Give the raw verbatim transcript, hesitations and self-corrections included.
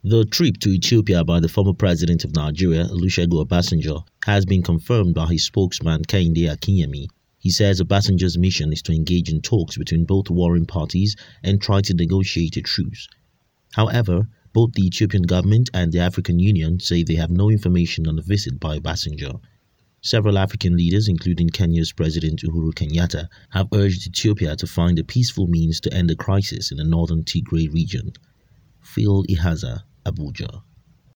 The trip to Ethiopia by the former president of Nigeria, Olusegun Obasanjo, has been confirmed by his spokesman Kehinde Akinyemi. He says Obasanjo's mission is to engage in talks between both warring parties and try to negotiate a truce. However, both the Ethiopian government and the African Union say they have no information on the visit by Obasanjo. Several African leaders, including Kenya's President Uhuru Kenyatta, have urged Ethiopia to find a peaceful means to end the crisis in the northern Tigray region. Phil Ihaza, Abuja.